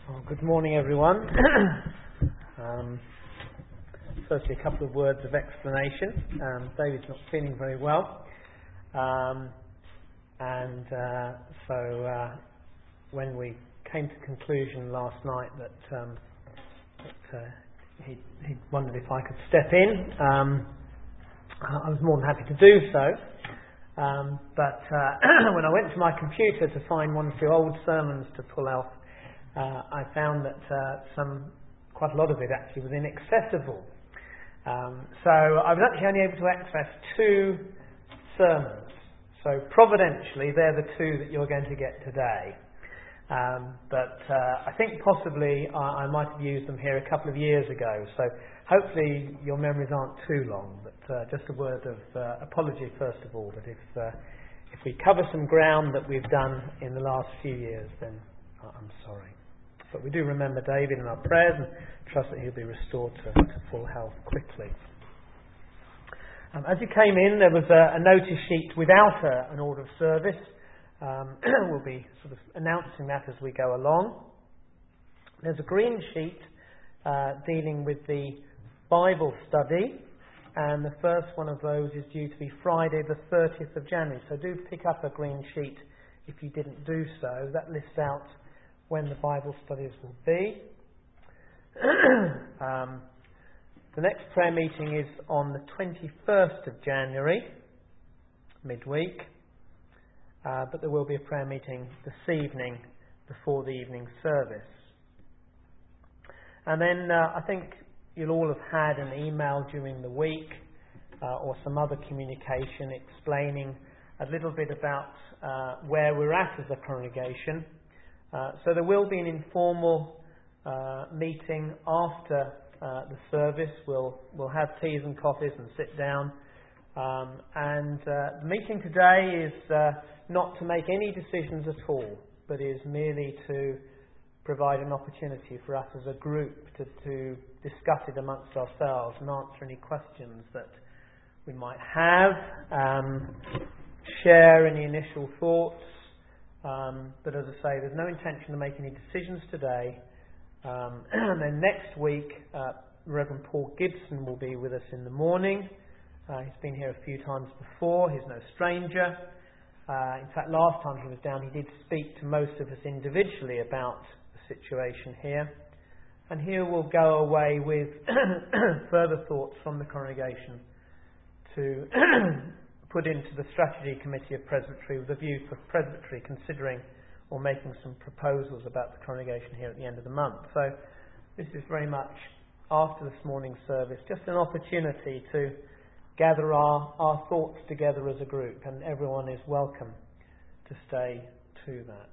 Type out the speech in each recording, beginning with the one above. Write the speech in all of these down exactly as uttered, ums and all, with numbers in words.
Well, good morning, everyone. um, firstly, a couple of words of explanation. Um, David's not feeling very well, um, and uh, so uh, when we came to conclusion last night that, um, that uh, he, he wondered if I could step in, um, I was more than happy to do so. Um, but uh, when I went to my computer to find one or two old sermons to pull off, Uh, I found that uh, some, quite a lot of it actually was inaccessible. Um, so I was actually only able to access two sermons. So providentially, they're the two that you're going to get today. Um, but uh, I think possibly I, I might have used them here a couple of years ago. So hopefully your memories aren't too long. But uh, just a word of uh, apology first of all, that if uh, if we cover some ground that we've done in the last few years, then I'm sorry. But we do remember David in our prayers and trust that he'll be restored to, to full health quickly. Um, as you came in, there was a, a notice sheet without a, an order of service. Um, we'll be sort of announcing that as we go along. There's a green sheet uh, dealing with the Bible study, and the first one of those is due to be Friday the thirtieth of January. So do pick up a green sheet if you didn't do so. That lists out when the Bible studies will be. um, the next prayer meeting is on the twenty-first of January, midweek, uh, but there will be a prayer meeting this evening before the evening service. And then uh, I think you'll all have had an email during the week uh, or some other communication explaining a little bit about uh, where we're at as a congregation. Uh, so there will be an informal uh, meeting after uh, the service. We'll we'll have teas and coffees and sit down. Um, and uh, the meeting today is uh, not to make any decisions at all, but is merely to provide an opportunity for us as a group to, to discuss it amongst ourselves and answer any questions that we might have, um, share any initial thoughts. Um, but as I say, there's no intention to make any decisions today. Um, and then next week, uh, Reverend Paul Gibson will be with us in the morning. Uh, he's been here a few times before. He's no stranger. Uh, in fact, last time he was down, he did speak to most of us individually about the situation here. And here we'll go away with further thoughts from the congregation to put into the strategy committee of Presbytery with a view for Presbytery considering or making some proposals about the congregation here at the end of the month. So this is very much after this morning's service, just an opportunity to gather our, our thoughts together as a group, and everyone is welcome to stay to that.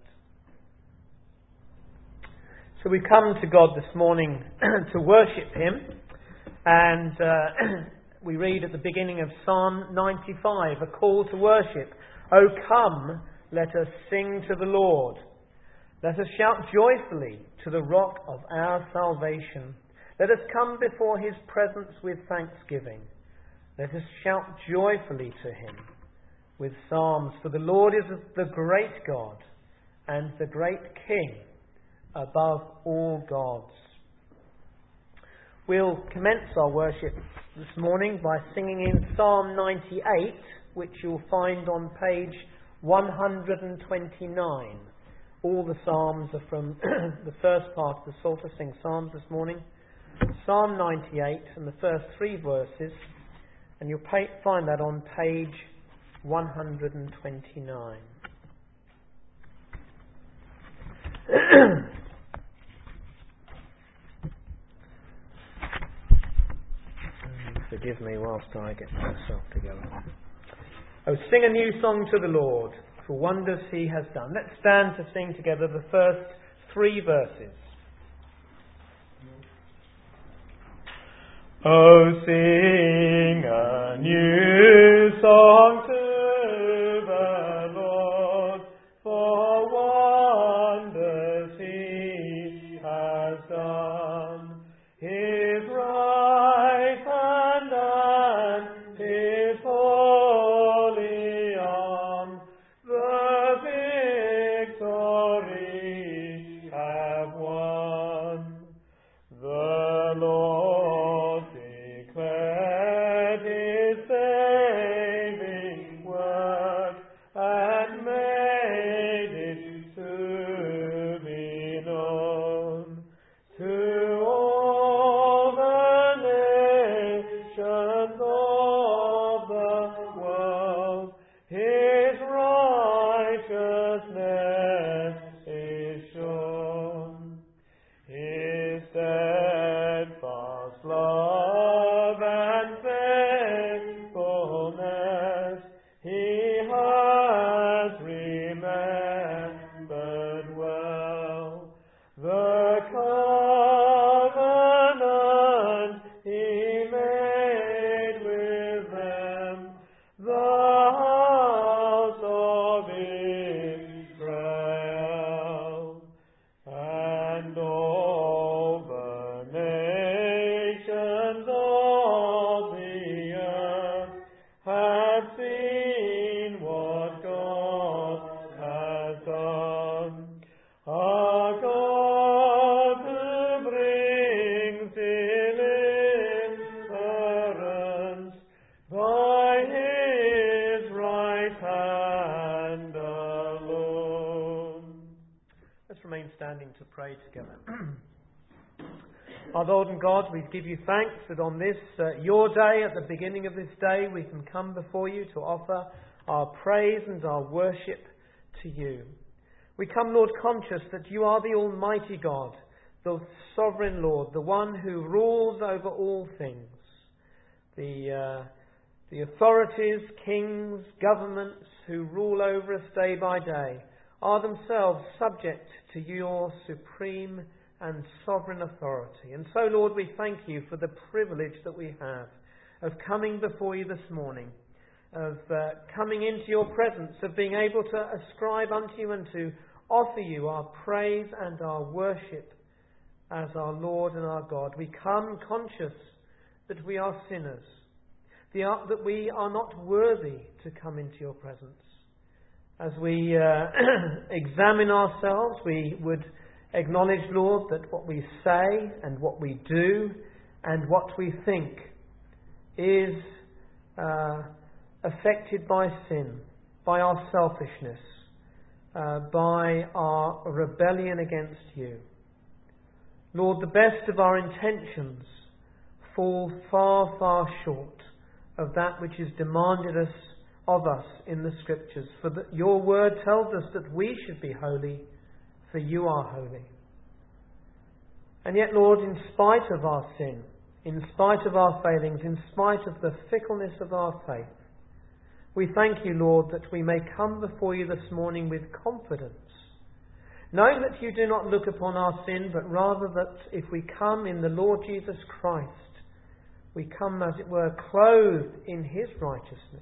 So we come to God this morning to worship Him, and uh, we read at the beginning of Psalm ninety-five, a call to worship. O come, let us sing to the Lord. Let us shout joyfully to the rock of our salvation. Let us come before His presence with thanksgiving. Let us shout joyfully to Him with psalms. For the Lord is the great God and the great King above all gods. We'll commence our worship this morning by singing in Psalm ninety-eight, which you'll find on page one hundred twenty-nine. All the psalms are from the first part of the Psalter Sing Psalms this morning. Psalm ninety-eight and the first three verses, and you'll pay, find that on page one hundred twenty-nine. Forgive me whilst I get myself together. Oh, sing a new song to the Lord, for wonders He has done. Let's stand to sing together the first three verses. Oh, sing a new song to the Lord, for wonders He has done. His right hand and His holy arm, the victory have won. to pray together. Our Lord and God, we give you thanks that on this, uh, your day, at the beginning of this day, we can come before you to offer our praise and our worship to you. We come, Lord, conscious that you are the Almighty God, the Sovereign Lord, the one who rules over all things. The, uh, the authorities, kings, governments who rule over us day by day are themselves subject to your supreme and sovereign authority. And so, Lord, we thank you for the privilege that we have of coming before you this morning, of uh, coming into your presence, of being able to ascribe unto you and to offer you our praise and our worship as our Lord and our God. We come conscious that we are sinners, that we are not worthy to come into your presence. As we uh, examine ourselves, we would acknowledge, Lord, that what we say and what we do and what we think is uh, affected by sin, by our selfishness, uh, by our rebellion against you. Lord, the best of our intentions fall far, far short of that which is demanded us of us in the Scriptures. For the, your word tells us that we should be holy, for you are holy. And yet, Lord, in spite of our sin, in spite of our failings, in spite of the fickleness of our faith, we thank you, Lord, that we may come before you this morning with confidence, knowing that you do not look upon our sin, but rather that if we come in the Lord Jesus Christ, we come, as it were, clothed in his righteousness.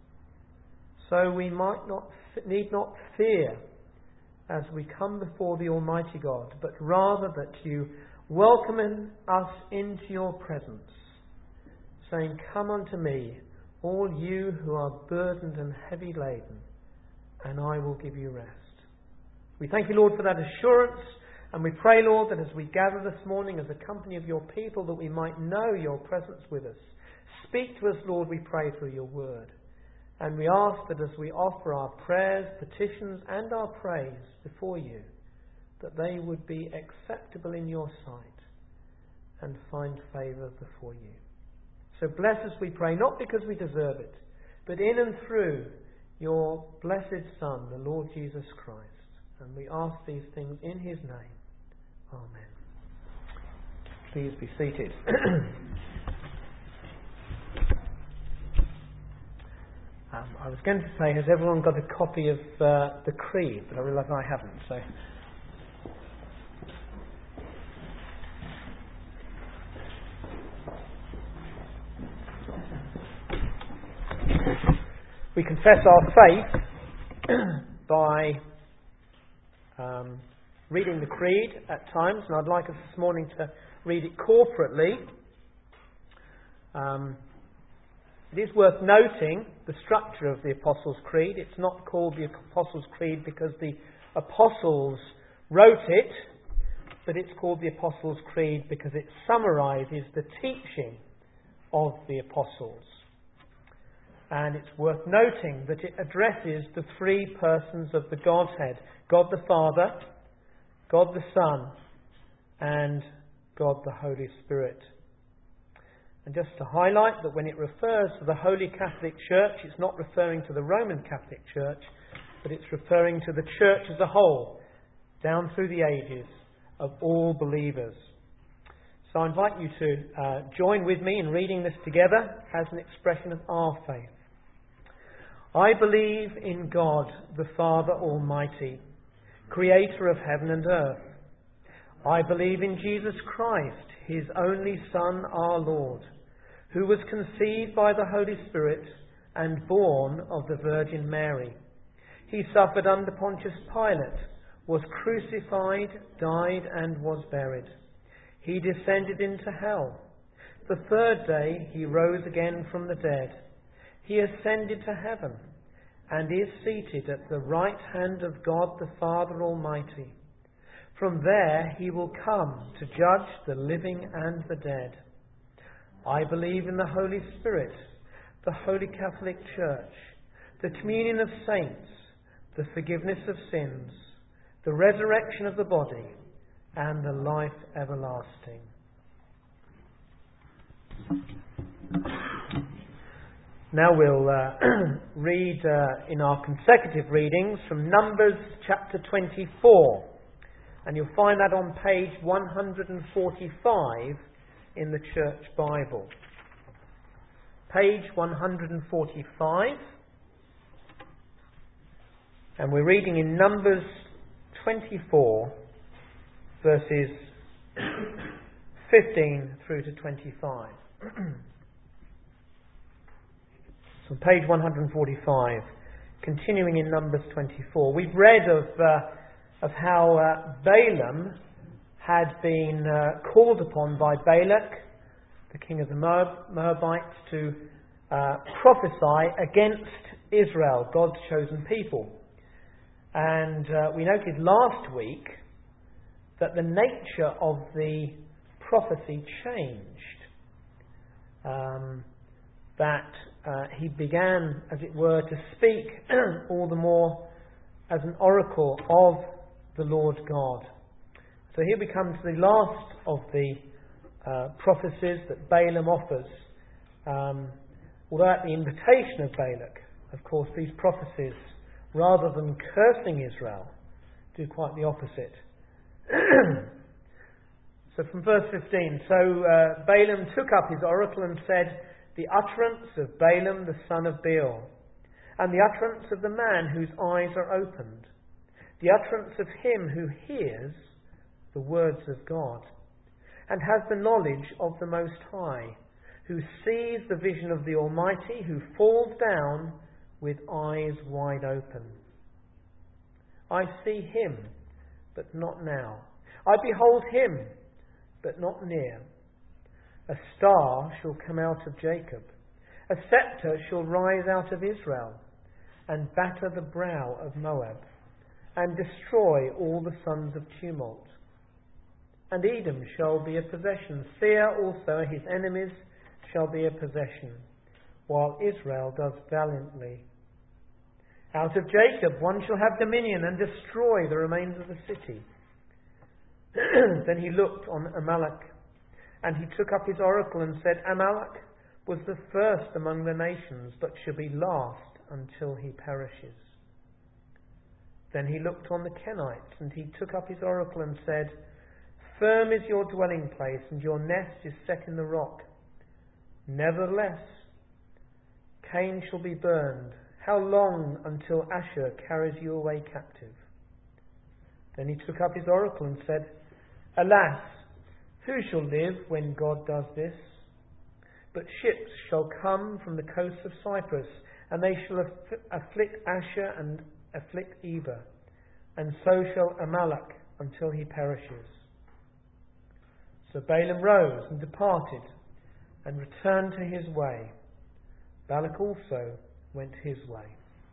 So we might not need not fear as we come before the Almighty God, but rather that you welcome us into your presence, saying, "Come unto me, all you who are burdened and heavy laden, and I will give you rest." We thank you, Lord, for that assurance, and we pray, Lord, that as we gather this morning as a company of your people, that we might know your presence with us. Speak to us, Lord, we pray, through your word. And we ask that as we offer our prayers, petitions and our praise before you, that they would be acceptable in your sight and find favour before you. So bless us, we pray, not because we deserve it, but in and through your blessed Son, the Lord Jesus Christ. And we ask these things in his name. Amen. Please be seated. Um, I was going to say, has everyone got a copy of uh, the Creed? But I realise I haven't, so... We confess our faith by um, reading the Creed at times, and I'd like us this morning to read it corporately. Um... It is worth noting the structure of the Apostles' Creed. It's not called the Apostles' Creed because the Apostles wrote it, but it's called the Apostles' Creed because it summarises the teaching of the Apostles. And it's worth noting that it addresses the three persons of the Godhead: God the Father, God the Son, and God the Holy Spirit. And just to highlight that when it refers to the Holy Catholic Church, it's not referring to the Roman Catholic Church, but it's referring to the Church as a whole, down through the ages, of all believers. So I invite you to uh, join with me in reading this together as an expression of our faith. I believe in God, the Father Almighty, creator of heaven and earth. I believe in Jesus Christ, his only Son, our Lord, who was conceived by the Holy Spirit and born of the Virgin Mary. He suffered under Pontius Pilate, was crucified, died, and was buried. He descended into hell. The third day he rose again from the dead. He ascended to heaven and is seated at the right hand of God the Father Almighty. From there he will come to judge the living and the dead. I believe in the Holy Spirit, the Holy Catholic Church, the communion of saints, the forgiveness of sins, the resurrection of the body, and the life everlasting. Now we'll uh, read uh, in our consecutive readings from Numbers chapter twenty-four, and you'll find that on page one hundred forty-five in the Church Bible. Page one hundred forty-five, and we're reading in Numbers twenty-four, verses fifteen through to twenty-five. So page one hundred forty-five, continuing in Numbers twenty-four. We've read of uh, of how uh, Balaam had been uh, called upon by Balak, the king of the Moab, Moabites, to uh, prophesy against Israel, God's chosen people. And uh, we noted last week that the nature of the prophecy changed. Um, that uh, he began, as it were, to speak all the more as an oracle of the Lord God. So here we come to the last of the uh, prophecies that Balaam offers. Um, although at the invitation of Balak, of course, these prophecies, rather than cursing Israel, do quite the opposite. So from verse fifteen, so uh, Balaam took up his oracle and said, "The utterance of Balaam the son of Beor, and the utterance of the man whose eyes are opened, the utterance of him who hears the words of God, and has the knowledge of the Most High, who sees the vision of the Almighty, who falls down with eyes wide open. I see him, but not now. I behold him, but not near. A star shall come out of Jacob. A scepter shall rise out of Israel, and batter the brow of Moab, and destroy all the sons of tumult. And Edom shall be a possession. Seir also, his enemies, shall be a possession, while Israel does valiantly. Out of Jacob one shall have dominion, and destroy the remains of the city." Then he looked on Amalek, and he took up his oracle and said, "Amalek was the first among the nations, but shall be last until he perishes." Then he looked on the Kenites, and he took up his oracle and said, "Firm is your dwelling place, and your nest is set in the rock. Nevertheless, Cain shall be burned. How long until Asher carries you away captive?" Then he took up his oracle and said, "Alas, who shall live when God does this? But ships shall come from the coast of Cyprus, and they shall aff- afflict Asher and afflict Eber, and so shall Amalek until he perishes." So Balaam rose and departed, and returned to his way. Balak also went his way.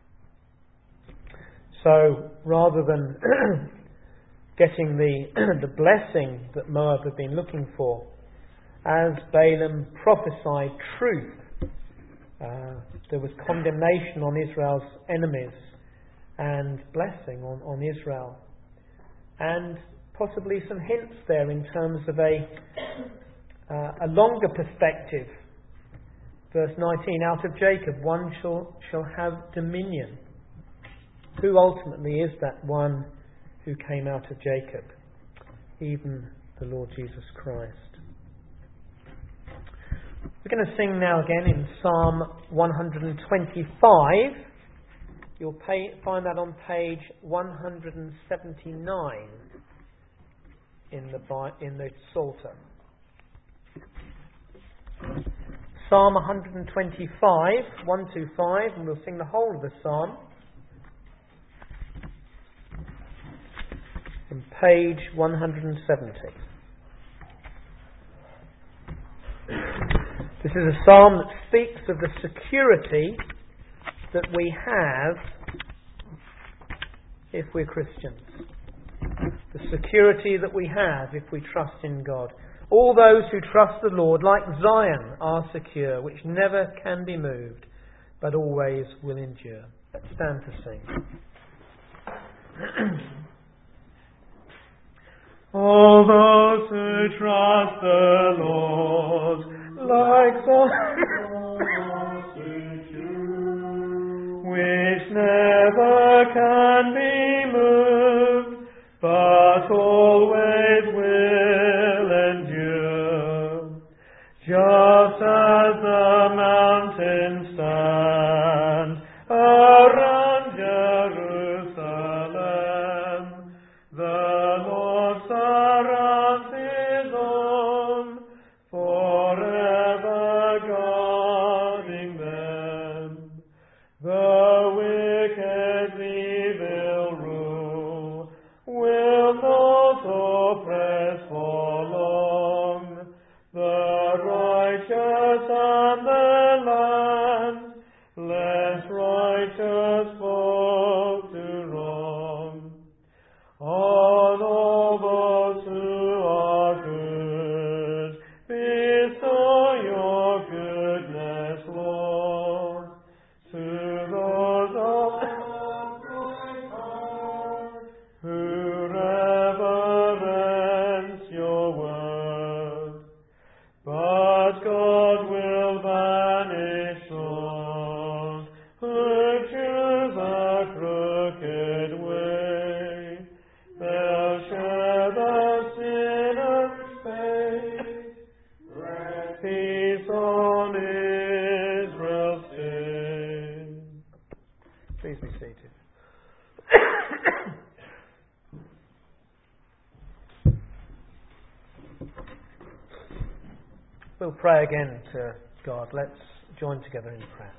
So, rather than getting the the blessing that Moab had been looking for, as Balaam prophesied truth, uh, there was condemnation on Israel's enemies and blessing on, on Israel. And possibly some hints there in terms of a uh, a longer perspective. Verse nineteen, out of Jacob one shall, shall have dominion. Who ultimately is that one who came out of Jacob? Even the Lord Jesus Christ. We're going to sing now again in Psalm one hundred twenty-five. You'll pay, find that on page one hundred seventy-nine in the, in the Psalter. Psalm one hundred twenty-five, one to five, and we'll sing the whole of the psalm. On page one hundred seventy. This is a psalm that speaks of the security that we have if we're Christians. The security that we have if we trust in God. All those who trust the Lord, like Zion, are secure, which never can be moved, but always will endure. Let's stand to sing. All those who trust the Lord, like the which never can be moved, but always will endure. Just as the mountains stand around Jerusalem, the Lord surrounds his own, forever guarding them. The wicked evil rule will not oppress for long. The righteous and the land, lest righteous fall to wrong. On all those who are good, bestow your goodness, Lord. To those of who reverence your word. But God will banish those who choose a crooked way. They'll share the sinner's fate. Rest peace on Israel's state. Please be seated. We'll pray again to God. Let's join together in prayer.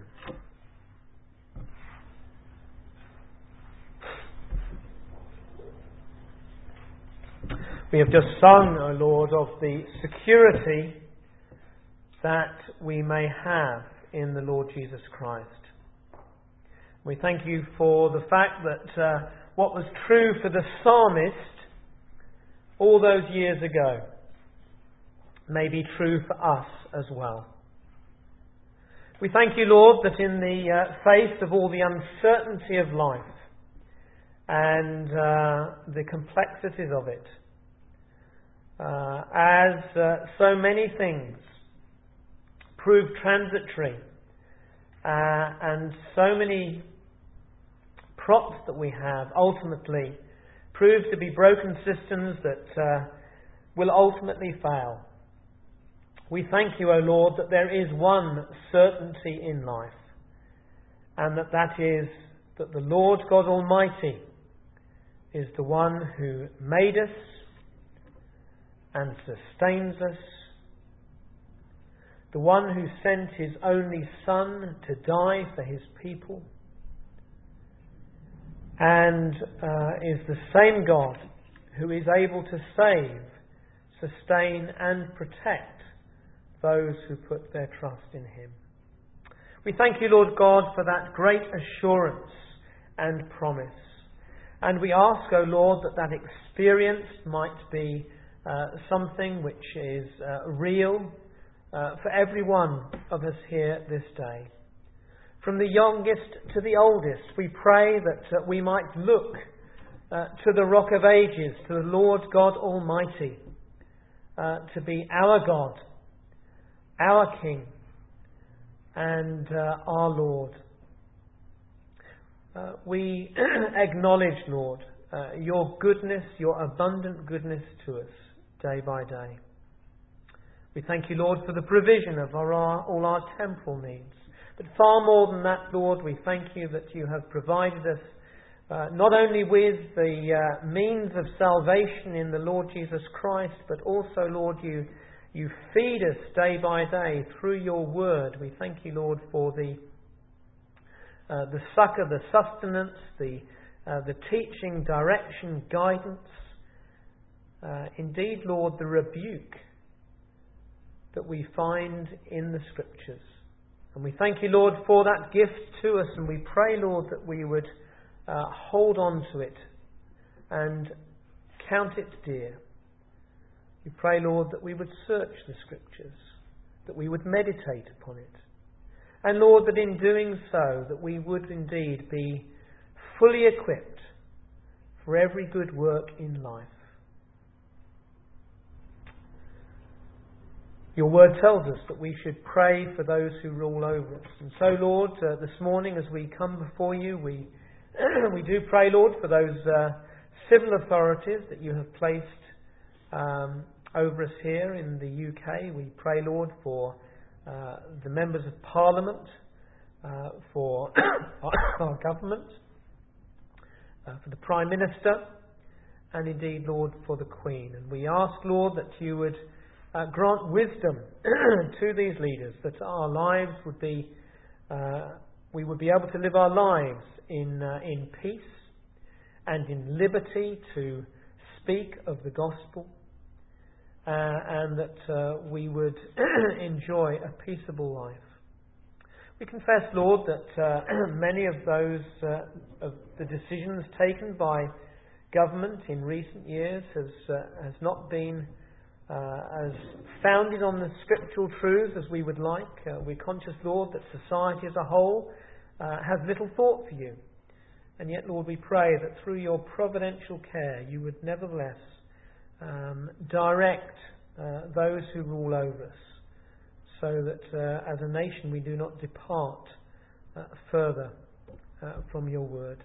We have just sung, O Lord, of the security that we may have in the Lord Jesus Christ. We thank you for the fact that uh, what was true for the psalmist all those years ago may be true for us as well. We thank you, Lord, that in the uh, face of all the uncertainty of life and uh, the complexities of it, uh, as uh, so many things prove transitory, uh, and so many props that we have ultimately prove to be broken systems that uh, will ultimately fail. We thank you, O Lord, that there is one certainty in life, and that that is that the Lord God Almighty is the one who made us and sustains us, the one who sent his only Son to die for his people, and uh, is the same God who is able to save, sustain and protect those who put their trust in him. We thank you, Lord God, for that great assurance and promise. And we ask, O Lord, that that experience might be uh, something which is uh, real uh, for every one of us here this day. From the youngest to the oldest, we pray that uh, we might look uh, to the Rock of Ages, to the Lord God Almighty, uh, to be our God, our King, and uh, our Lord. Uh, we acknowledge, Lord, uh, your goodness, your abundant goodness to us day by day. We thank you, Lord, for the provision of our, our, all our temporal needs. But far more than that, Lord, we thank you that you have provided us uh, not only with the uh, means of salvation in the Lord Jesus Christ, but also, Lord, you You feed us day by day through your word. We thank you, Lord, for the uh, the succour, the sustenance, the uh, the teaching, direction, guidance. Uh, indeed, Lord, the rebuke that we find in the Scriptures. And we thank you, Lord, for that gift to us. And we pray, Lord, that we would uh, hold on to it and count it dear. We pray, Lord, that we would search the Scriptures, that we would meditate upon it. And Lord, that in doing so, that we would indeed be fully equipped for every good work in life. Your word tells us that we should pray for those who rule over us. And so, Lord, uh, this morning as we come before you, we we do pray, Lord, for those uh, civil authorities that you have placed um, over us here in the U K. We pray, Lord, for uh, the members of Parliament, uh, for our government, uh, for the Prime Minister, and indeed, Lord, for the Queen. And we ask, Lord, that you would uh, grant wisdom to these leaders, that our lives would be, uh, we would be able to live our lives in uh, in peace and in liberty to speak of the gospel, uh, and that uh, we would enjoy a peaceable life. We confess, Lord, that uh, many of those uh, of the decisions taken by government in recent years has uh, has not been uh, as founded on the scriptural truths as we would like. Uh, we're conscious, Lord, that society as a whole uh, has little thought for you. And yet, Lord, we pray that through your providential care you would nevertheless um, direct uh, those who rule over us, so that uh, as a nation we do not depart uh, further uh, from your word.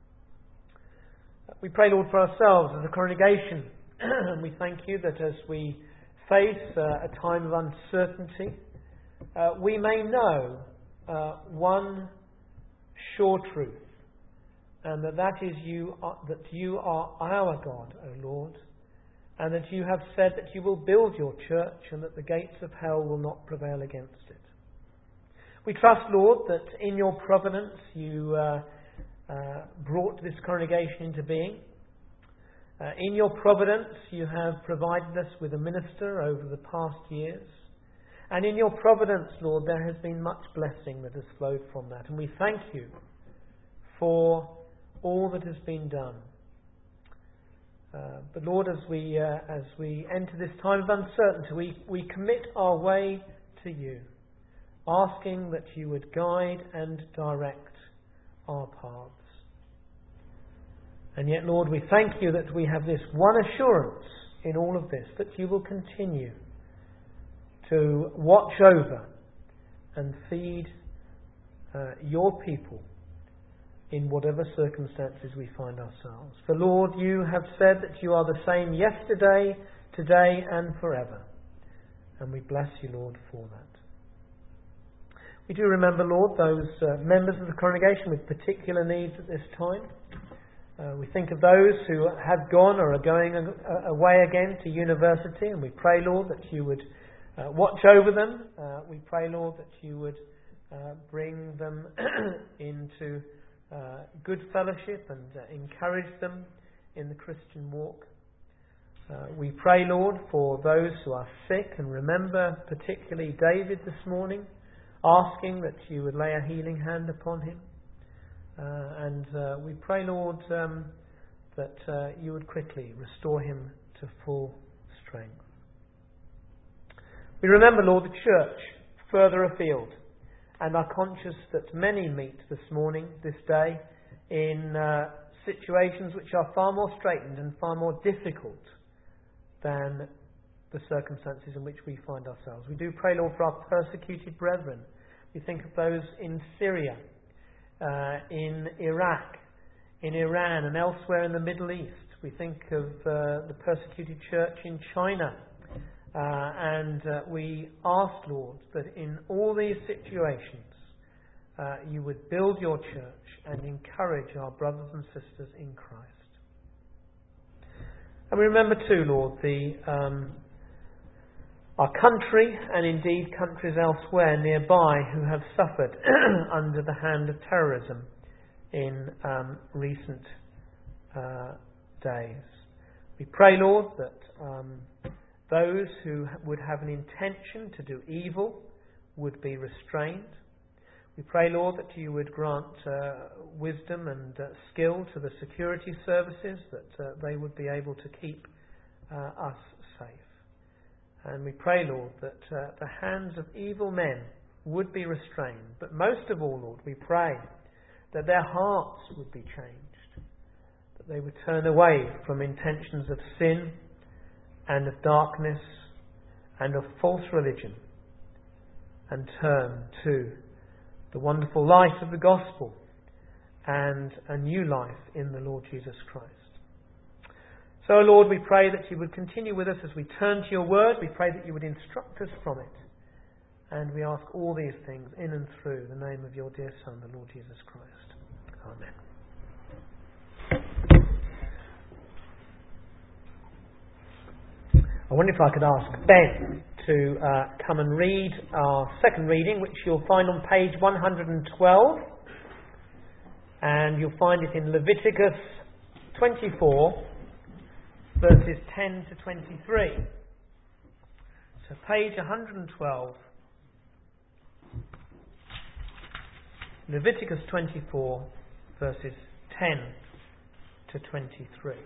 We pray, Lord, for ourselves as a congregation, and we thank you that as we face uh, a time of uncertainty, uh, we may know uh, one sure truth, and that that is you, are, that you are our God, O Lord, and that you have said that you will build your church and that the gates of hell will not prevail against it. We trust, Lord, that in your providence you uh, uh, brought this congregation into being. Uh, in your providence you have provided us with a minister over the past years. And in your providence, Lord, there has been much blessing that has flowed from that. And we thank you for all that has been done. Uh, but Lord, as we uh, as we enter this time of uncertainty, we, we commit our way to you, asking that you would guide and direct our paths. And yet, Lord, we thank you that we have this one assurance in all of this, that you will continue to watch over and feed uh, your people in whatever circumstances we find ourselves. For Lord, you have said that you are the same yesterday, today and forever. And we bless you, Lord, for that. We do remember, Lord, those uh, members of the congregation with particular needs at this time. Uh, we think of those who have gone or are going a- away again to university, and we pray, Lord, that you would uh, watch over them. Uh, we pray, Lord, that you would uh, bring them into Uh, good fellowship and uh, encourage them in the Christian walk. Uh, we pray, Lord, for those who are sick, and remember particularly David this morning, asking that you would lay a healing hand upon him. Uh, and uh, we pray, Lord, um, that uh, you would quickly restore him to full strength. We remember, Lord, the church further afield, and are conscious that many meet this morning, this day, in uh, situations which are far more straitened and far more difficult than the circumstances in which we find ourselves. We do pray, Lord, for our persecuted brethren. We think of those in Syria, uh, in Iraq, in Iran and elsewhere in the Middle East. We think of uh, the persecuted church in China. Uh, and uh, we ask, Lord, that in all these situations uh, you would build your church and encourage our brothers and sisters in Christ. And we remember too, Lord, the um, our country and indeed countries elsewhere nearby who have suffered under the hand of terrorism in um, recent uh, days. We pray, Lord, that um, those who would have an intention to do evil would be restrained. We pray, Lord, that you would grant uh, wisdom and uh, skill to the security services, that uh, they would be able to keep uh, us safe. And we pray, Lord, that uh, the hands of evil men would be restrained. But most of all, Lord, we pray that their hearts would be changed, that they would turn away from intentions of sin and of darkness and of false religion, and turn to the wonderful light of the gospel and a new life in the Lord Jesus Christ. So, Lord, we pray that you would continue with us as we turn to your word. We pray that you would instruct us from it. And we ask all these things in and through the name of your dear Son, the Lord Jesus Christ. Amen. I wonder if I could ask Ben to uh, come and read our second reading, which you'll find on page one hundred twelve. And you'll find it in Leviticus twenty-four, verses ten to twenty-three. So page one hundred twelve, Leviticus twenty-four, verses ten to twenty-three.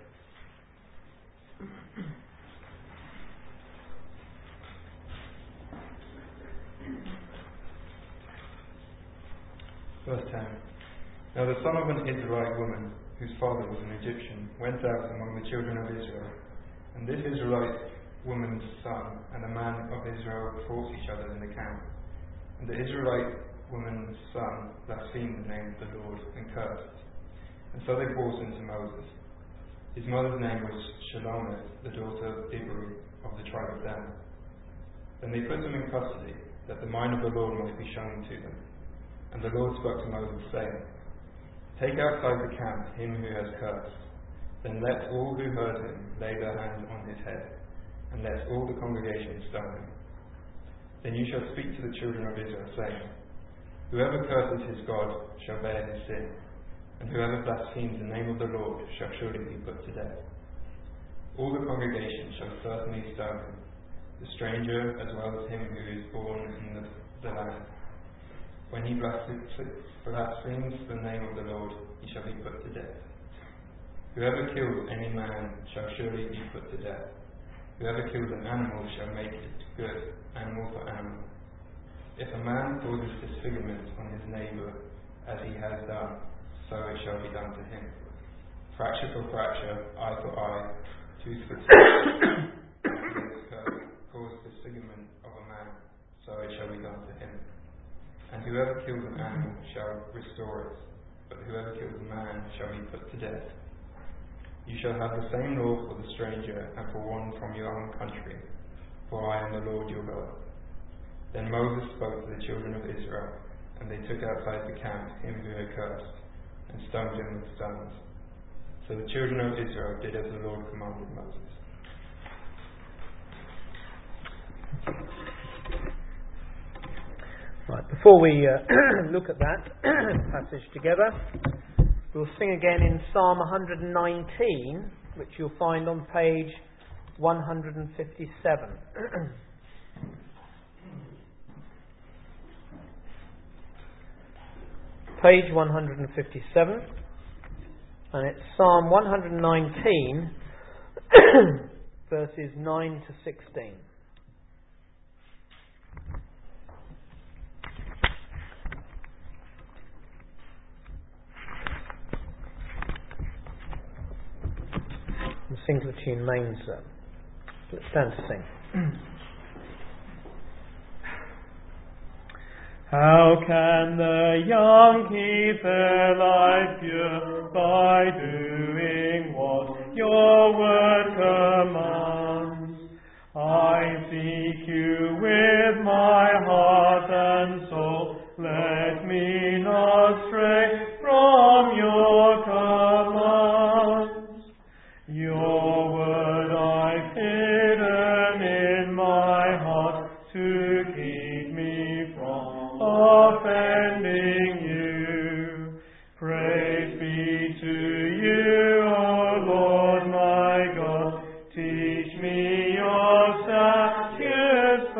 Verse ten. Now the son of an Israelite woman, whose father was an Egyptian, went out among the children of Israel. And this Israelite woman's son and a man of Israel fought each other in the camp. And the Israelite woman's son blasphemed the name of the Lord and cursed. And so they brought him to Moses. His mother's name was Shelomith, the daughter of Dibri of the tribe of Dan. Then they put them in custody, that the mind of the Lord might be shown to them. And the Lord spoke to Moses, saying, Take outside the camp him who has cursed. Then let all who heard him lay their hands on his head, and let all the congregation stone him. Then you shall speak to the children of Israel, saying, Whoever curses his God shall bear his sin, and whoever blasphemes the name of the Lord shall surely be put to death. All the congregation shall certainly stone him, the stranger as well as him who is born in the, the land. When he blasphemes the name of the Lord, he shall be put to death. Whoever kills any man shall surely be put to death. Whoever kills an animal shall make it good, animal for animal. If a man causes disfigurement on his neighbour, as he has done, so it shall be done to him. Fracture for fracture, eye for eye, tooth for tooth. If he has caused disfigurement of a man, so it shall be done to him. And whoever kills an animal shall restore it, but whoever kills a man shall be put to death. You shall have the same law for the stranger and for one from your own country, for I am the Lord your God. Then Moses spoke to the children of Israel, and they took outside the camp him who had cursed, and stoned him with stones. So the children of Israel did as the Lord commanded Moses. Right, before we uh, look at that passage together, we'll sing again in Psalm one hundred nineteen, which you'll find on page one hundred fifty-seven. Page one hundred fifty-seven, and it's Psalm one hundred nineteen, verses nine to sixteen. We'll sing to the tune Mains. Uh, let's stand to sing. How can the young keep their life pure by doing what your word commands? I seek you with my heart and soul. Let me not stray from your commands. Your word I've hidden in my heart to keep me from offending you. Praise be to you, O Lord my God. Teach me your statutes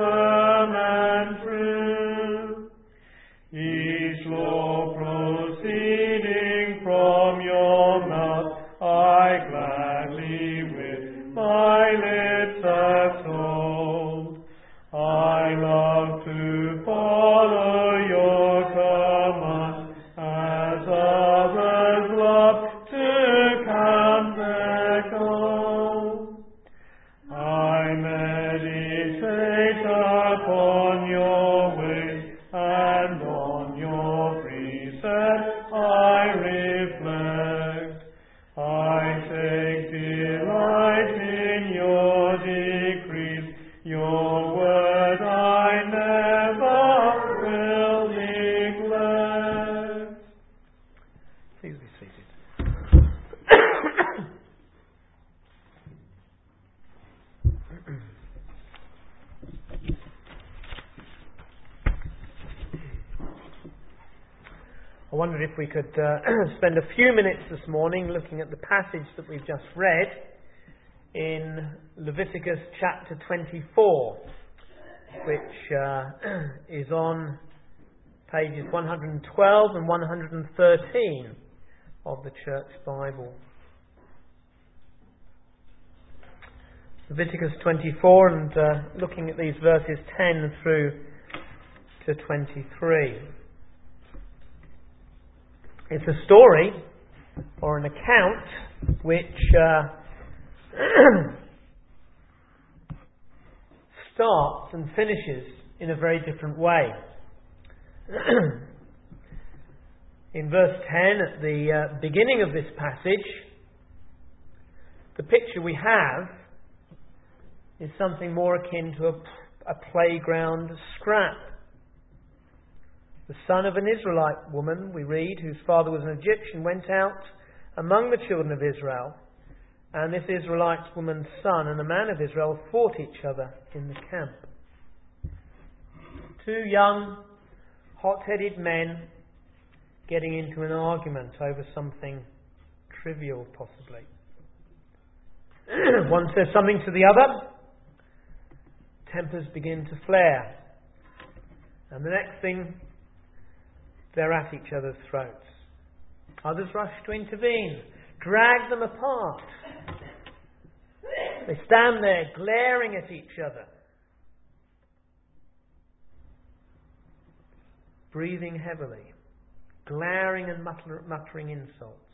decrease. Your word I never will neglect. Please be seated. I wondered if we could uh, spend a few minutes this morning looking at the passage that we've just read in Leviticus chapter twenty-four, which uh, is on pages one hundred twelve and one hundred thirteen of the Church Bible. Leviticus twenty-four, and uh, looking at these verses ten through to twenty-three. It's a story or an account which uh, starts and finishes in a very different way. In verse ten, at the uh, beginning of this passage, the picture we have is something more akin to a, a playground scrap. The son of an Israelite woman, we read, whose father was an Egyptian, went out among the children of Israel, and this Israelite woman's son and a man of Israel fought each other in the camp. Two young, hot-headed men getting into an argument over something trivial, possibly. One says something to the other, tempers begin to flare, and the next thing, they're at each other's throats. Others rush to intervene, drag them apart. They stand there glaring at each other, breathing heavily, glaring and mutter- muttering insults.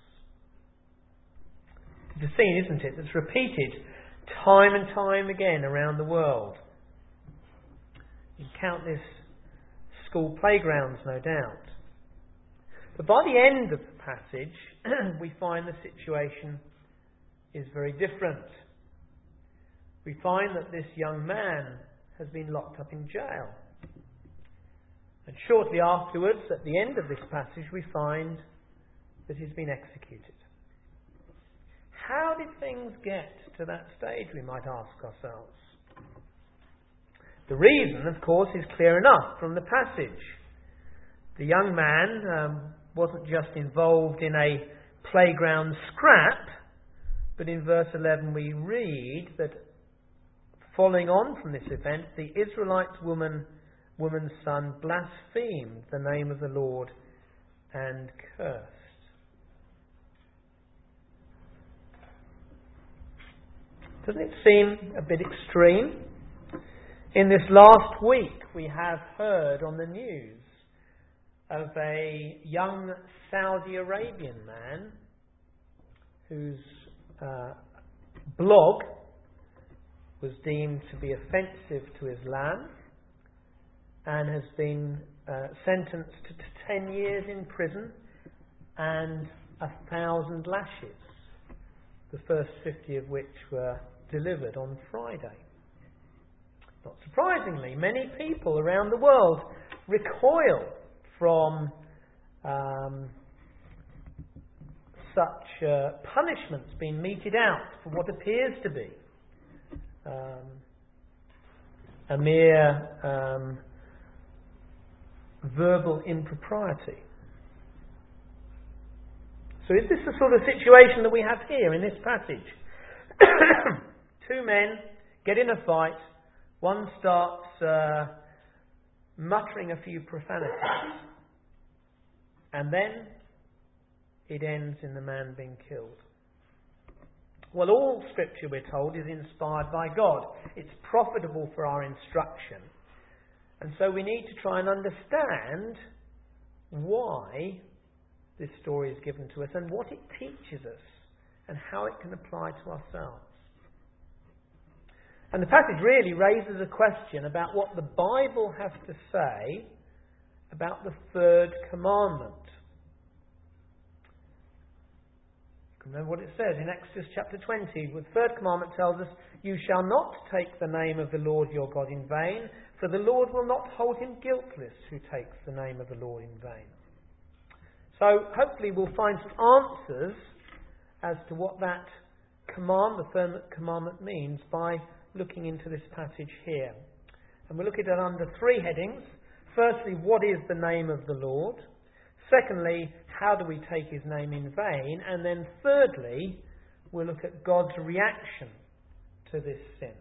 It's a scene, isn't it, that's repeated time and time again around the world. In countless school playgrounds, no doubt. But by the end of the passage, we find the situation is very different. We find that this young man has been locked up in jail. And shortly afterwards, at the end of this passage, we find that he's been executed. How did things get to that stage, we might ask ourselves? The reason, of course, is clear enough from the passage. The young man um, wasn't just involved in a playground scrap, but in verse eleven we read that following on from this event, the Israelite woman, woman's son blasphemed the name of the Lord and cursed. Doesn't it seem a bit extreme? In this last week we have heard on the news of a young Saudi Arabian man whose uh, blog was deemed to be offensive to Islam and has been uh, sentenced to ten years in prison and a thousand lashes, the first fifty of which were delivered on Friday. Not surprisingly, many people around the world recoil from um, such uh, punishments being meted out for what appears to be um, a mere um, verbal impropriety. So is this the sort of situation that we have here in this passage? Two men get in a fight, one starts uh, muttering a few profanities, and then it ends in the man being killed. Well, all Scripture, we're told, is inspired by God. It's profitable for our instruction. And so we need to try and understand why this story is given to us and what it teaches us and how it can apply to ourselves. And the passage really raises a question about what the Bible has to say about the third commandment. Remember what it says in Exodus chapter twenty. The third commandment tells us, "You shall not take the name of the Lord your God in vain, for the Lord will not hold him guiltless who takes the name of the Lord in vain." So hopefully we'll find some answers as to what that command, the third commandment, means by looking into this passage here. And we'll look at it under three headings. Firstly, what is the name of the Lord? Secondly, how do we take his name in vain? And then thirdly, we'll look at God's reaction to this sin.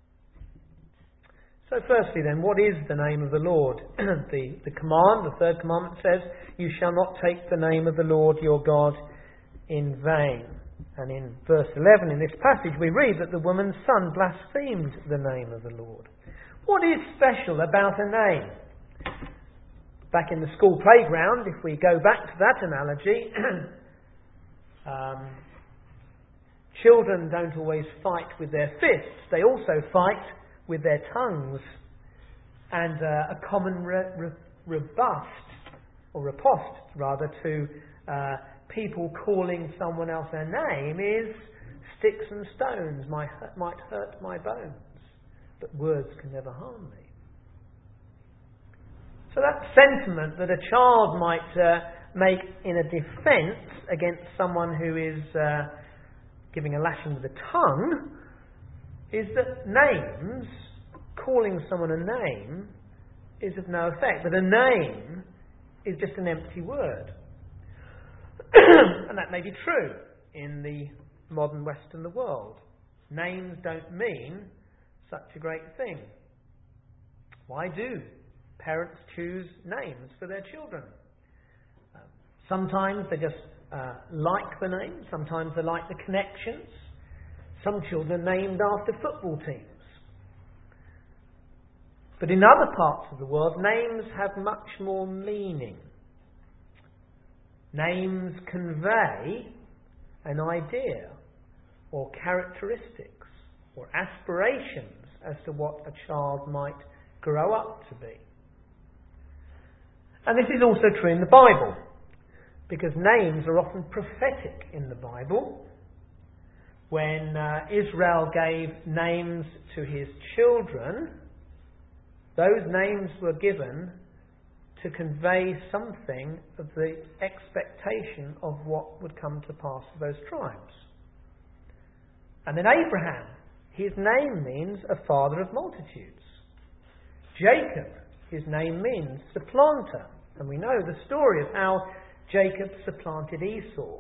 So firstly then, what is the name of the Lord? the, the command, the third commandment says, "You shall not take the name of the Lord your God in vain." And in verse eleven in this passage we read that the woman's son blasphemed the name of the Lord. What is special about a name? Back in the school playground, if we go back to that analogy, um, children don't always fight with their fists. They also fight with their tongues. And uh, a common re- re- robust, or riposte rather, to uh, people calling someone else a name is "Sticks and stones might hurt, might hurt my bones, but words can never harm me." So that sentiment that a child might uh, make in a defence against someone who is uh, giving a lashing with the tongue is that names, calling someone a name, is of no effect. That a name is just an empty word. And that may be true in the modern Western world. Names don't mean such a great thing. Why do parents choose names for their children? Uh, sometimes they just uh, like the name, sometimes they like the connections. Some children are named after football teams. But in other parts of the world, names have much more meaning. Names convey an idea or characteristics or aspirations as to what a child might grow up to be. And this is also true in the Bible, because names are often prophetic in the Bible. When uh, Israel gave names to his children, those names were given to convey something of the expectation of what would come to pass for those tribes. And then Abraham, his name means a father of multitudes. Jacob, his name means supplanter. And we know the story of how Jacob supplanted Esau.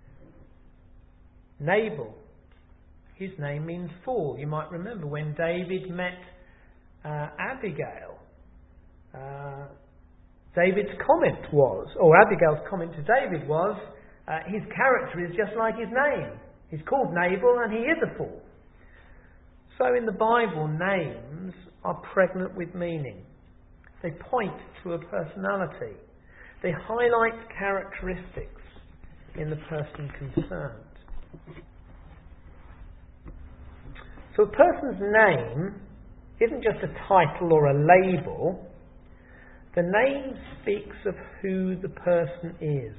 Nabal, his name means fool. You might remember when David met uh, Abigail. Uh, David's comment was, or Abigail's comment to David was, uh, his character is just like his name. He's called Nabal and he is a fool. So in the Bible, names are pregnant with meaning. They point to a personality. They highlight characteristics in the person concerned. So a person's name isn't just a title or a label. The name speaks of who the person is.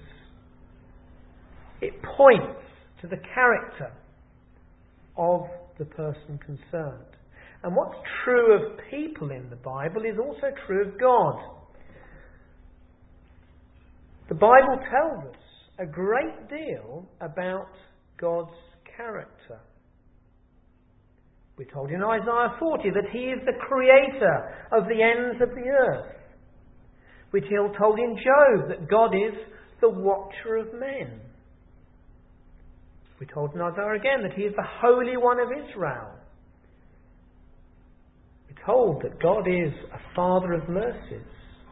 It points to the character of the person concerned. And what's true of people in the Bible is also true of God. The Bible tells us a great deal about God's character. We're told in Isaiah forty that he is the creator of the ends of the earth. We're told in Job that God is the watcher of men. We're told in Isaiah again that he is the Holy One of Israel. We're told that God is a Father of mercies.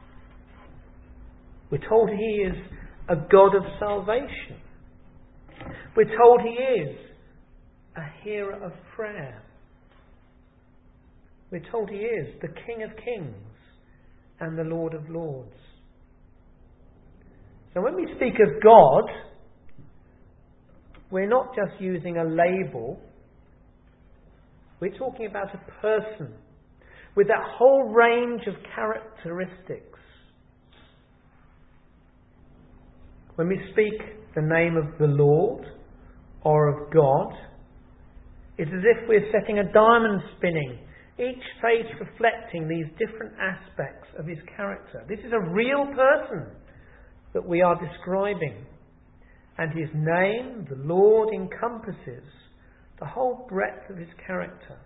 We're told he is a God of salvation. We're told he is a hearer of prayer. We're told he is the King of Kings and the Lord of Lords. So when we speak of God, we're not just using a label. We're talking about a person with that whole range of characteristics. When we speak the name of the Lord or of God. It's as if we're setting a diamond spinning, each face reflecting these different aspects of his character. This is a real person that we are describing. And his name, the Lord, encompasses the whole breadth of his character.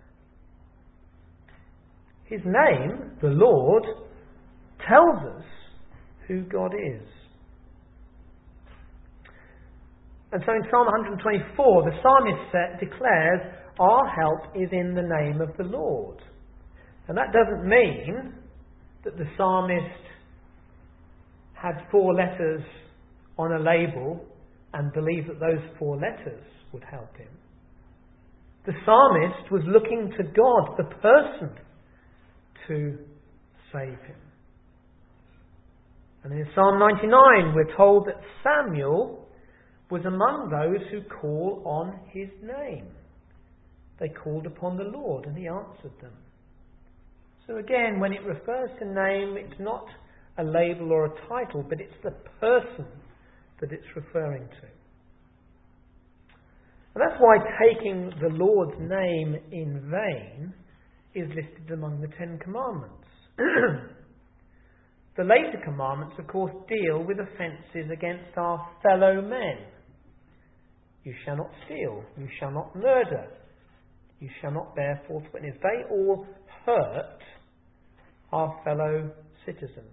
His name, the Lord, tells us who God is. And so in Psalm one twenty-four, the psalmist declares, our help is in the name of the Lord. And that doesn't mean that the psalmist had four letters on a label and believed that those four letters would help him. The psalmist was looking to God, the person, to save him. And in Psalm ninety-nine, we're told that Samuel was among those who call on his name. They called upon the Lord and he answered them. So again, when it refers to name, it's not a label or a title, but it's the person that it's referring to. And that's why taking the Lord's name in vain is listed among the Ten Commandments. The later commandments, of course, deal with offences against our fellow men. You shall not steal. You shall not murder. You shall not bear false witness. They all hurt our fellow citizens.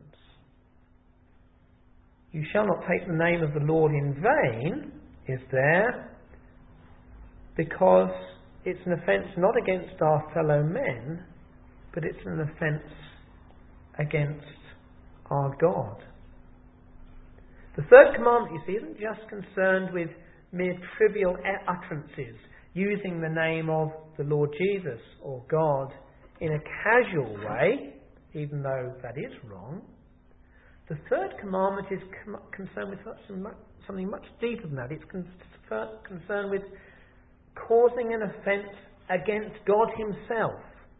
You shall not take the name of the Lord in vain is there because it's an offence not against our fellow men, but it's an offence against our God. The third commandment, you see, isn't just concerned with mere trivial utterances, using the name of the Lord Jesus or God in a casual way, even though that is wrong. The third commandment is com- concerned with something much deeper than that. It's con- concerned with causing an offence against God himself.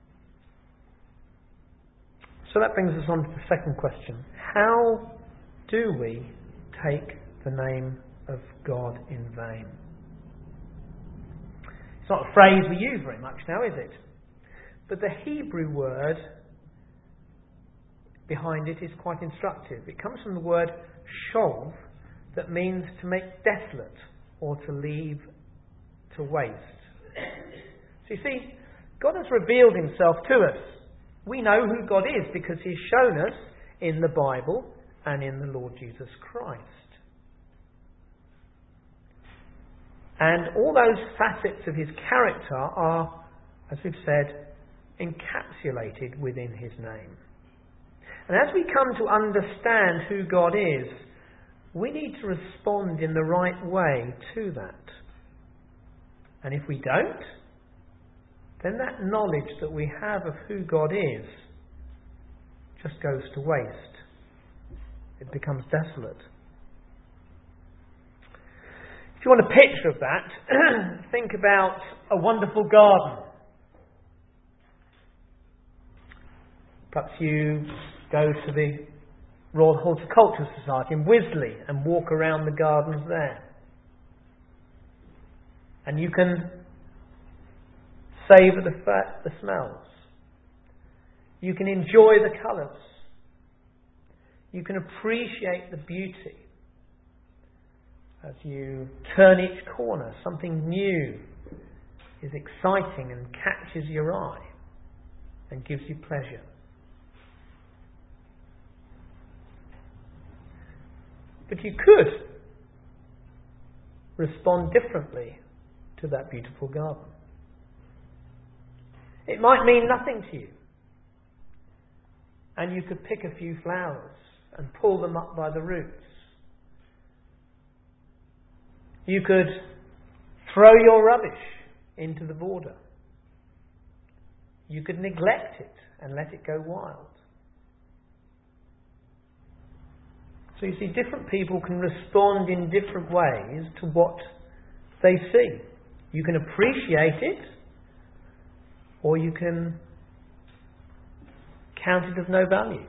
So that brings us on to the second question. How do we take the name of God in vain? It's not a phrase we use very much now, is it? But the Hebrew word behind it is quite instructive. It comes from the word shov, that means to make desolate or to leave to waste. So you see, God has revealed himself to us. We know who God is because he's shown us in the Bible and in the Lord Jesus Christ. And all those facets of his character are, as we've said, encapsulated within his name. And as we come to understand who God is, we need to respond in the right way to that. And if we don't, then that knowledge that we have of who God is just goes to waste. It becomes desolate. If you want a picture of that, think about a wonderful garden. Perhaps you go to the Royal Horticultural Society in Wisley and walk around the gardens there. And you can savour the, fa- the smells. You can enjoy the colours. You can appreciate the beauty. As you turn each corner, something new is exciting and catches your eye and gives you pleasure. But you could respond differently to that beautiful garden. It might mean nothing to you. And you could pick a few flowers and pull them up by the roots. You could throw your rubbish into the border. You could neglect it and let it go wild. So you see, different people can respond in different ways to what they see. You can appreciate it, or you can count it of no value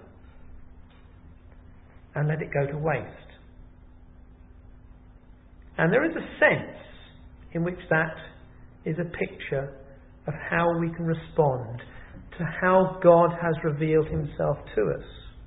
and let it go to waste. And there is a sense in which that is a picture of how we can respond to how God has revealed himself to us.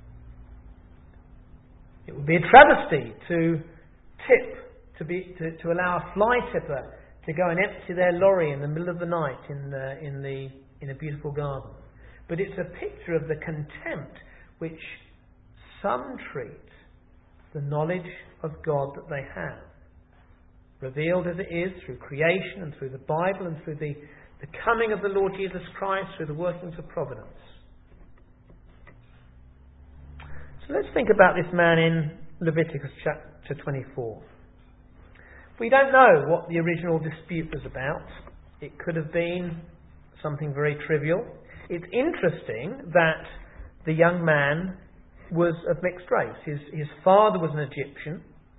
It would be a travesty to tip, to, be, to, to allow a fly tipper to go and empty their lorry in the middle of the night in, the, in, the, in a beautiful garden. But it's a picture of the contempt which some treat the knowledge of God that they have, revealed as it is through creation and through the Bible and through the, the coming of the Lord Jesus Christ, through the workings of providence. So let's think about this man in Leviticus chapter twenty-four. We don't know what the original dispute was about. It could have been something very trivial. It's interesting that the young man was of mixed race. His, his father was an Egyptian.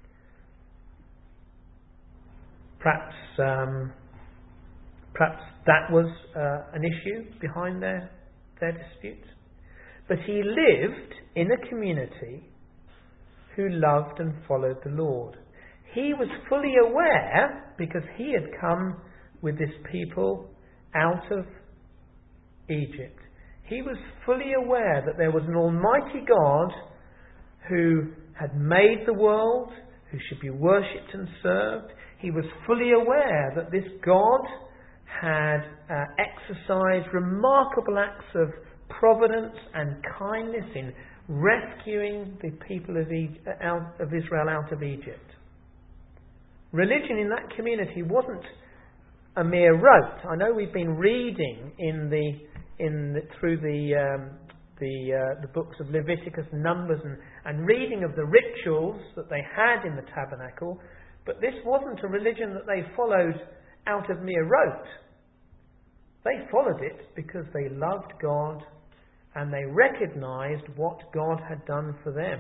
Perhaps, um, perhaps that was uh, an issue behind their, their dispute. But he lived in a community who loved and followed the Lord. He was fully aware, because he had come with this people out of Egypt. He was fully aware that there was an almighty God who had made the world, who should be worshipped and served. He was fully aware that this God had uh, exercised remarkable acts of providence and kindness in rescuing the people of, e- out of Israel out of Egypt. Religion in that community wasn't a mere rote. I know we've been reading in the in the, through the um, the uh, the books of Leviticus, Numbers, and, and reading of the rituals that they had in the tabernacle, but this wasn't a religion that they followed out of mere rote. They followed it because they loved God and they recognised what God had done for them.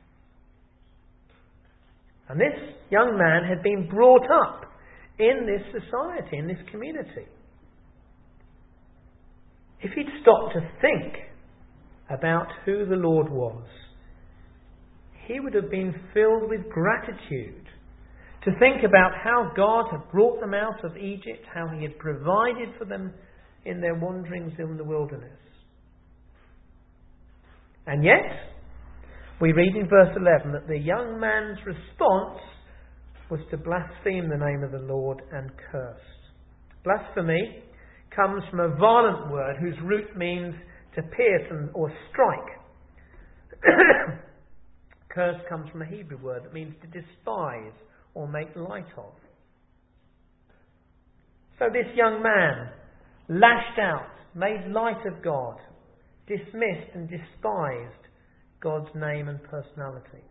And this young man had been brought up in this society, in this community. If he'd stopped to think about who the Lord was, he would have been filled with gratitude to think about how God had brought them out of Egypt, how he had provided for them in their wanderings in the wilderness. And yet, we read in verse eleven that the young man's response was to blaspheme the name of the Lord and curse. Blasphemy comes from a violent word whose root means to pierce or strike. Curse comes from a Hebrew word that means to despise or make light of. So this young man lashed out, made light of God, dismissed and despised God's name and personality.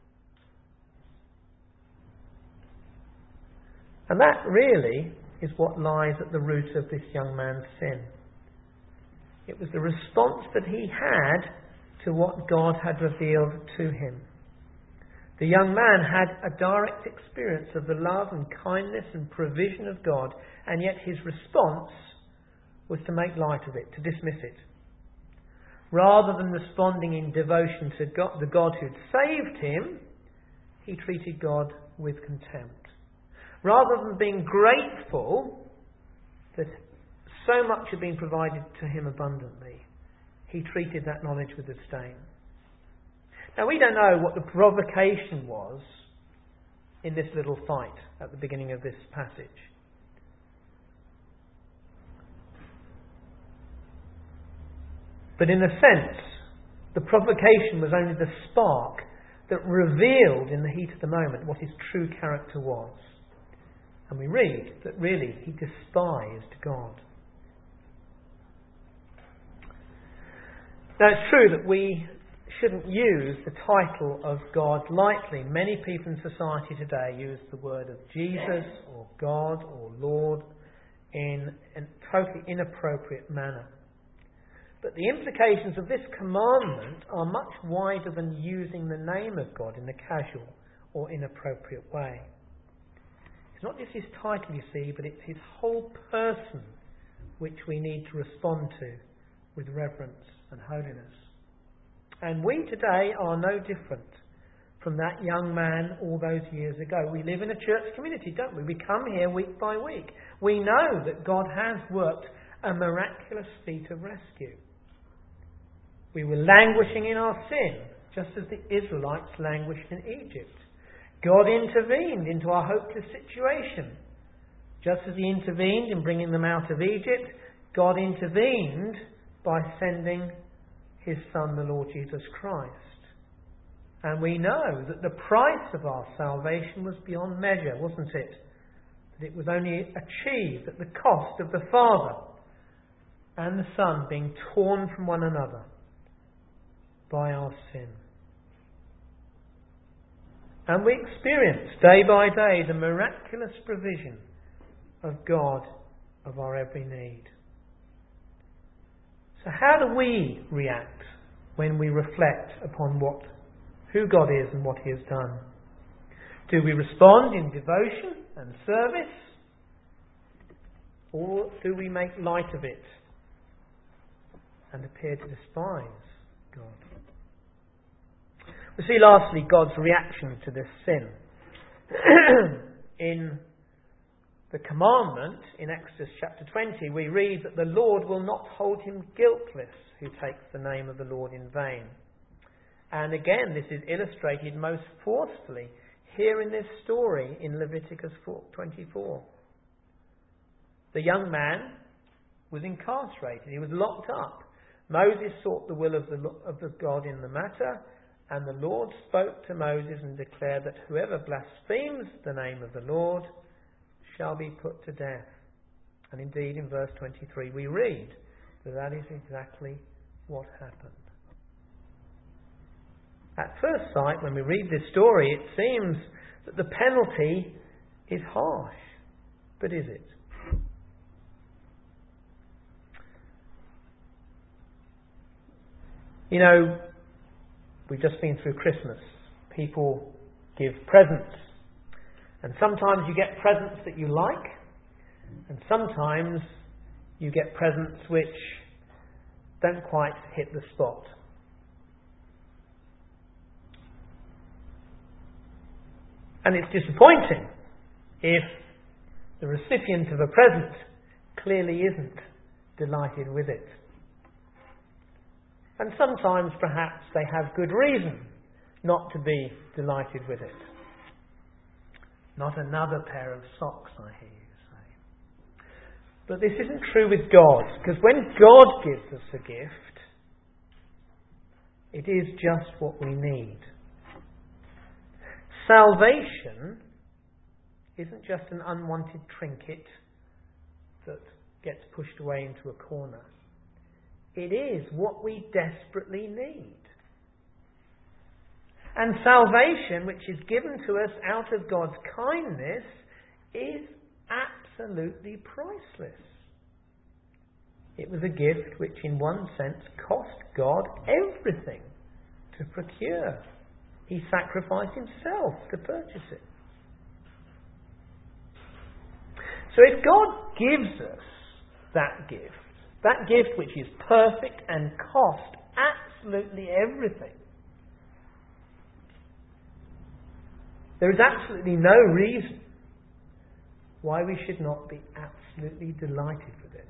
And that really is what lies at the root of this young man's sin. It was the response that he had to what God had revealed to him. The young man had a direct experience of the love and kindness and provision of God, and yet his response was to make light of it, to dismiss it. Rather than responding in devotion to God, the God who'd saved him, he treated God with contempt. Rather than being grateful that so much had been provided to him abundantly, he treated that knowledge with disdain. Now, we don't know what the provocation was in this little fight at the beginning of this passage. But in a sense, the provocation was only the spark that revealed in the heat of the moment what his true character was. And we read that really he despised God. Now, it's true that we shouldn't use the title of God lightly. Many people in society today use the word of Jesus or God or Lord in a totally inappropriate manner. But the implications of this commandment are much wider than using the name of God in a casual or inappropriate way. It's not just his title, you see, but it's his whole person which we need to respond to with reverence and holiness. And we today are no different from that young man all those years ago. We live in a church community, don't we? We come here week by week. We know that God has worked a miraculous feat of rescue. We were languishing in our sin, just as the Israelites languished in Egypt. God intervened into our hopeless situation. Just as He intervened in bringing them out of Egypt, God intervened by sending His Son, the Lord Jesus Christ. And we know that the price of our salvation was beyond measure, wasn't it? That it was only achieved at the cost of the Father and the Son being torn from one another by our sin. And we experience day by day the miraculous provision of God of our every need. So how do we react when we reflect upon what, who God is and what He has done? Do we respond in devotion and service? Or do we make light of it and appear to despise God? We see lastly God's reaction to this sin. In the commandment in Exodus chapter twenty, we read that the Lord will not hold him guiltless who takes the name of the Lord in vain. And again, this is illustrated most forcefully here in this story in Leviticus twenty-four. The young man was incarcerated. He was locked up. Moses sought the will of the, of the God in the matter, and the Lord spoke to Moses and declared that whoever blasphemes the name of the Lord shall be put to death. And indeed, in verse twenty-three, we read that that is exactly what happened. At first sight, when we read this story, it seems that the penalty is harsh. But is it? You know, we've just been through Christmas. People give presents. And sometimes you get presents that you like. And sometimes you get presents which don't quite hit the spot. And it's disappointing if the recipient of a present clearly isn't delighted with it. And sometimes perhaps they have good reason not to be delighted with it. Not another pair of socks, I hear you say. But this isn't true with God, because when God gives us a gift, it is just what we need. Salvation isn't just an unwanted trinket that gets pushed away into a corner. It is what we desperately need. And salvation, which is given to us out of God's kindness, is absolutely priceless. It was a gift which in one sense cost God everything to procure. He sacrificed himself to purchase it. So if God gives us that gift, that gift which is perfect and cost absolutely everything, there is absolutely no reason why we should not be absolutely delighted with it.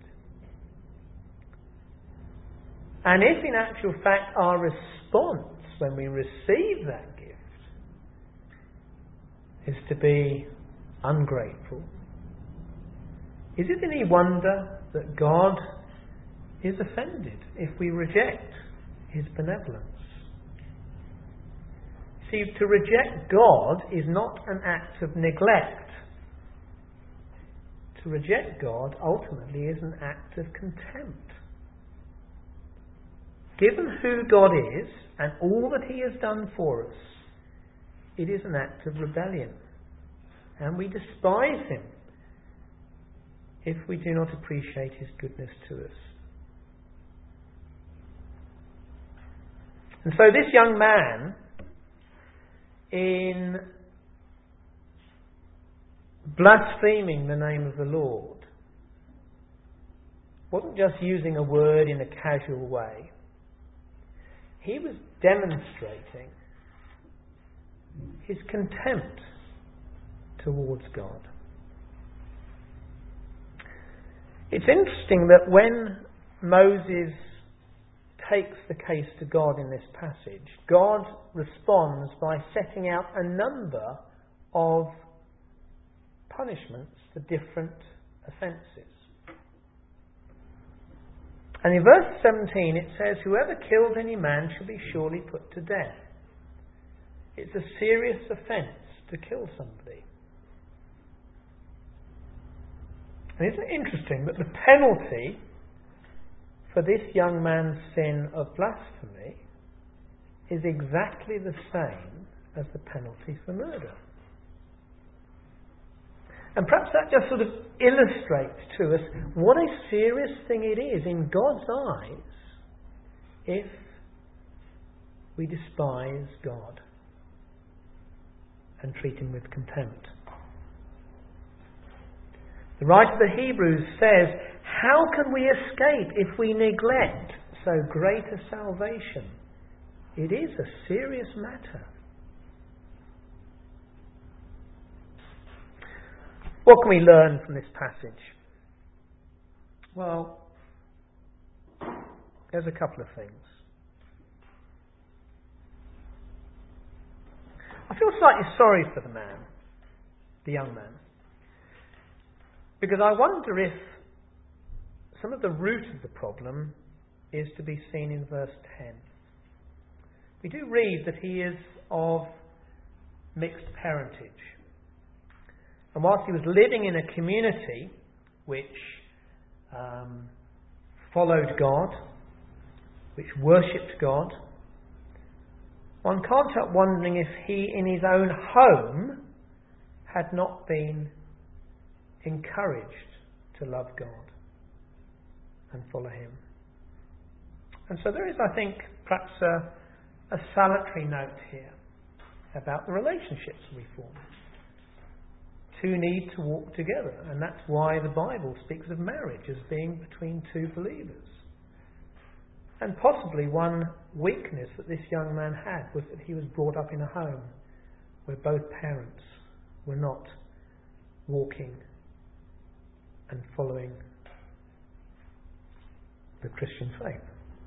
And if in actual fact our response when we receive that gift is to be ungrateful, is it any wonder that God is offended if we reject His benevolence? See, to reject God is not an act of neglect. To reject God ultimately is an act of contempt. Given who God is and all that He has done for us, it is an act of rebellion. And we despise Him if we do not appreciate His goodness to us. And so this young man, in blaspheming the name of the Lord, wasn't just using a word in a casual way. He was demonstrating his contempt towards God. It's interesting that when Moses takes the case to God in this passage, God responds by setting out a number of punishments for different offences. And in verse seventeen it says, "Whoever kills any man shall be surely put to death." It's a serious offence to kill somebody. And isn't it interesting that the penalty for this young man's sin of blasphemy is exactly the same as the penalty for murder? And perhaps that just sort of illustrates to us what a serious thing it is in God's eyes if we despise God and treat him with contempt. The writer of the Hebrews says, "How can we escape if we neglect so great a salvation?" It is a serious matter. What can we learn from this passage? Well, there's a couple of things. I feel slightly sorry for the man, the young man, because I wonder if some of the root of the problem is to be seen in verse ten. We do read that he is of mixed parentage. And whilst he was living in a community which um, followed God, which worshipped God, one can't help wondering if he in his own home had not been encouraged to love God and follow him. And so there is, I think, perhaps a, a salutary note here about the relationships we form. Two need to walk together, and that's why the Bible speaks of marriage as being between two believers. And possibly one weakness that this young man had was that he was brought up in a home where both parents were not walking and following the Christian faith.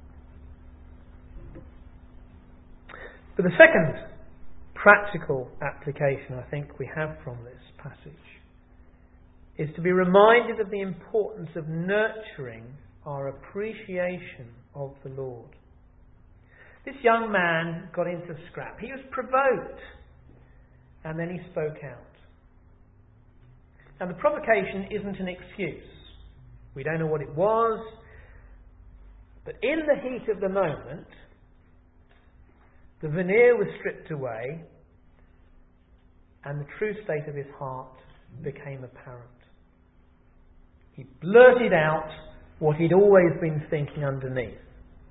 But the second practical application I think we have from this passage is to be reminded of the importance of nurturing our appreciation of the Lord. This young man got into scrap. He was provoked, and then he spoke out. And the provocation isn't an excuse. We don't know what it was, but in the heat of the moment, the veneer was stripped away, and the true state of his heart became apparent. He blurted out what he'd always been thinking underneath.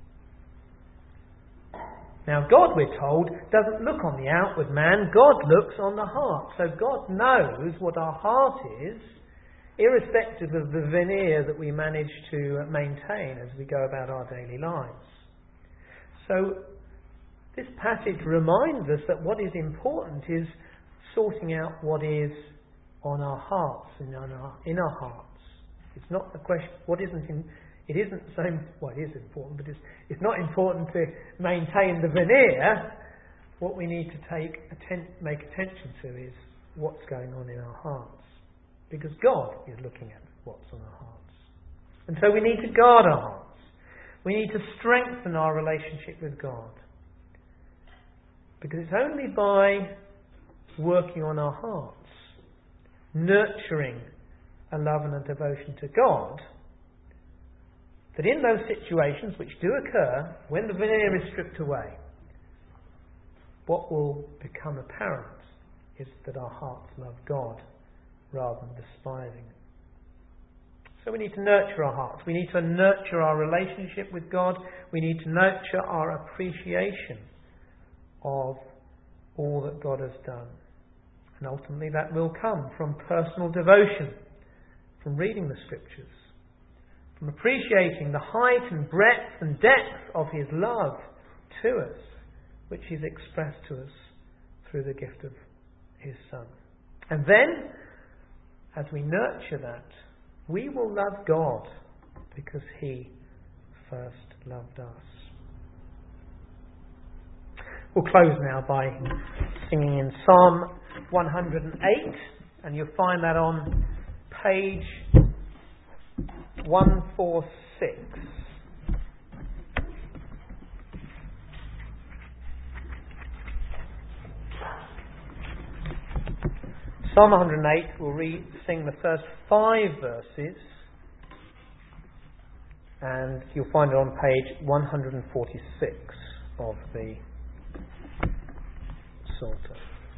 Now, God, we're told, doesn't look on the outward man. God looks on the heart. So God knows what our heart is, irrespective of the veneer that we manage to maintain as we go about our daily lives. So this passage reminds us that what is important is sorting out what is on our hearts and in our, in our hearts. It's not a question, what isn't in, it isn't so, well it is important, but it's, it's not important to maintain the veneer. What we need to take atten- make attention to is what's going on in our hearts. Because God is looking at what's on our hearts. And so we need to guard our hearts. We need to strengthen our relationship with God. Because it's only by working on our hearts, nurturing a love and a devotion to God, that in those situations which do occur, when the veneer is stripped away, what will become apparent is that our hearts love God rather than despising it. So we need to nurture our hearts. We need to nurture our relationship with God. We need to nurture our appreciation of all that God has done. And ultimately that will come from personal devotion, from reading the Scriptures, from appreciating the height and breadth and depth of His love to us, which He's expressed to us through the gift of his Son. And then, as we nurture that, we will love God because he first loved us. We'll close now by singing in Psalm one hundred eight, and you'll find that on page one forty-six. Psalm one hundred eight, we'll read, sing the first five verses, and you'll find it on page one forty-six of the Psalter.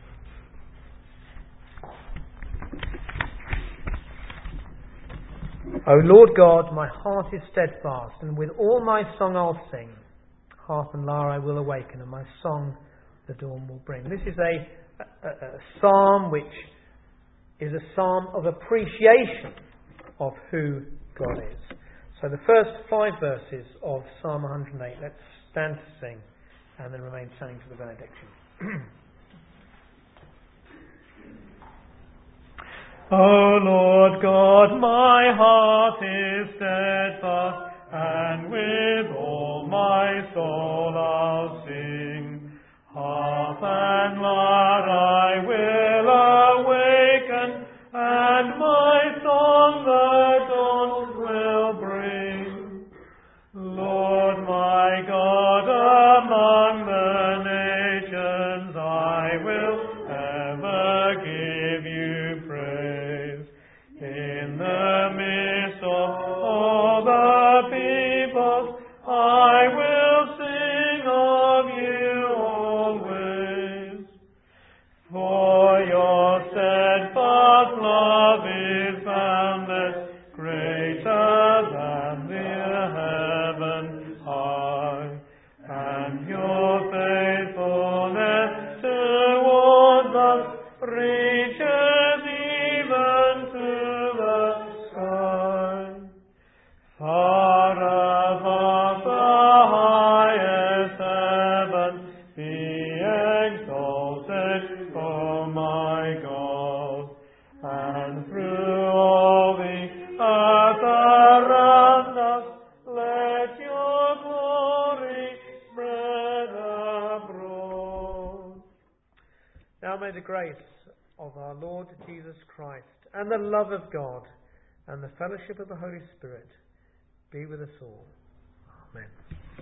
O Lord God, my heart is steadfast, and with all my song I'll sing. Harp and lyre I will awaken, and my song the dawn will bring. This is a, a, a psalm which is a psalm of appreciation of who God is. So the first five verses of Psalm one hundred eight, let's stand to sing and then remain standing for the benediction. O Lord God, my heart is steadfast, and with all my soul I'll sing. Harp and lyre I will awaken, and my song the dawn will bring. Lord my God, among the nations I will ever give you praise. In the midst of all the peoples, I will sing of you always. For your steadfast love is boundless, greater than the heavens high, and your faithfulness towards us reaches even to the sky. Far above the highest heaven, be exalted, O my God, and through all the earth around us, let your glory spread abroad. Now may the grace of our Lord Jesus Christ and the love of God and the fellowship of the Holy Spirit be with us all. Amen.